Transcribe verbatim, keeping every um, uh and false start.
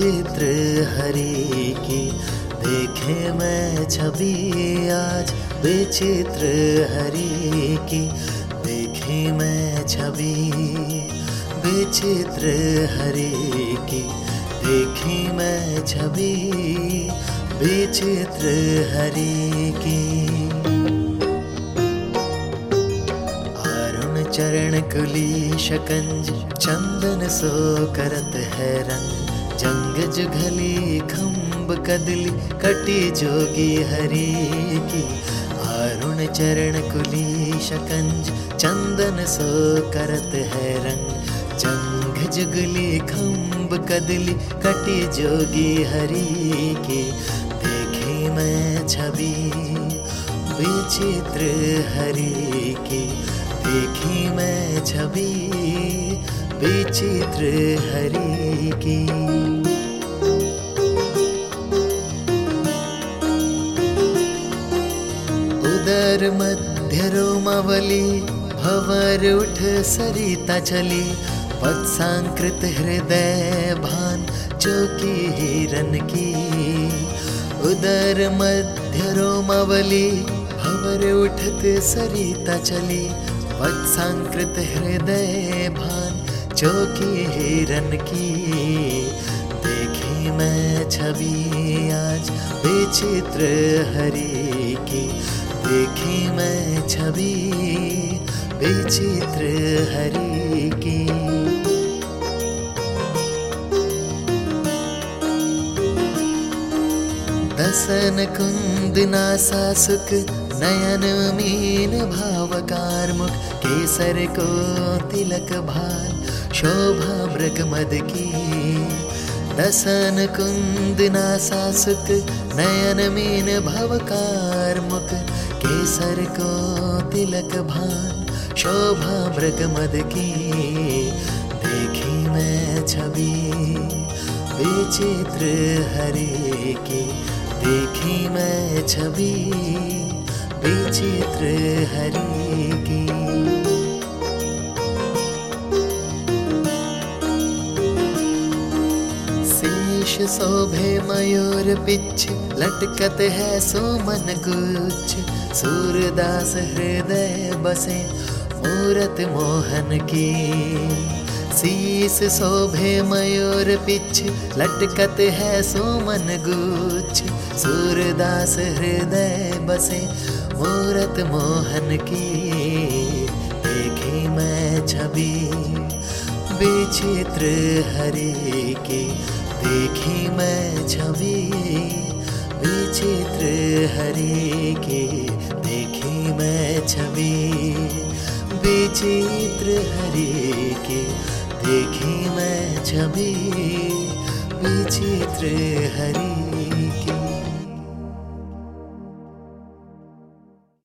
विचित्र हरि की देखे मैं छवि आज, विचित्र हरि की देखे मैं छवि, विचित्र हरि की देखी मैं छवि, विचित्र हरि की। आरुण चरण कुली शकंज, चंदन सो करत है रंग, जंग जुघली खम्ब कदली कटी जोगी हरि की। आरुण चरण कुली शकंज, चंदन सो करत है रंग, जंग जुगली खम्ब कदली कटी जोगी हरि की देखी मैं छवि, विचित्र हरि की देखी मैं छवि, विचित्र हरि की। उदर मध्य रोमावली, भंवर उठ सरिता चली, वत्सांकृत हृदय भान चौकी हिरन की। उदर मध्य रोमावली, भंवर उठत सरिता चली, वत्सांकृत हृदय भान चौकी हिरन की देखी मैं छवि आज, विचित्र हरि की देखी मैं छवि, विचित्र हरि की। दसन कुंद नासा सुख, नयन मीन भावकार मुख, केसर को तिलक भाल शोभा मृग मद की। दसन कुंद नासा सुख, नयन मीन भवकार मुख, केसर को तिलक भान शोभा मृग मद की देखी मैं छवि, विचित्र हरि की देखी मैं छवि, विचित्र हरि की। शीश शोभे मयूर पिछ, लटकत है सुमन गुच्छ, सूरदास हृदय बसे मूरत मोहन की। शीश शोभे मयूर पिछ, लटकत है सुमन गुच्छ, सूरदास हृदय बसे मूरत मोहन की देखी मैं छवि, विचित्र हरि की देखी मैं छवि, विचित्र हरि की देखी मैं छवि, विचित्र हरि की देखी मैं छवि, विचित्र हरि